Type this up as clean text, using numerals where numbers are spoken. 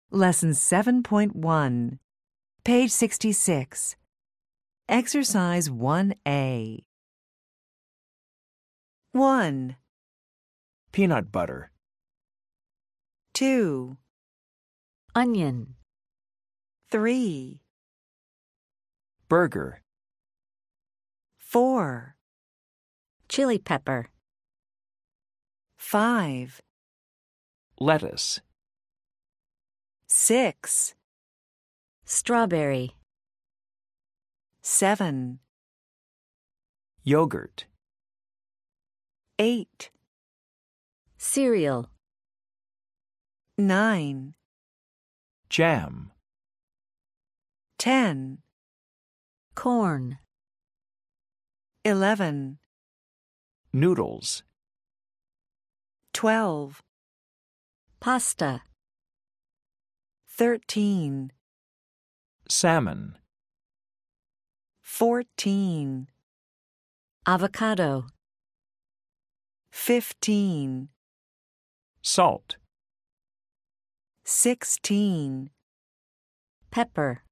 Lesson 7.1, page 66. Exercise 1A. 1, Peanut butter. 2, onion, 3, Burger. 4, chili pepper, 5, Lettuce. 6, strawberry, 7, Yogurt. 8, cereal, 9, Jam. 10, corn, 11, Noodles. 12, pasta, 13, Salmon. 14, avocado, 15, Salt. 16, pepper.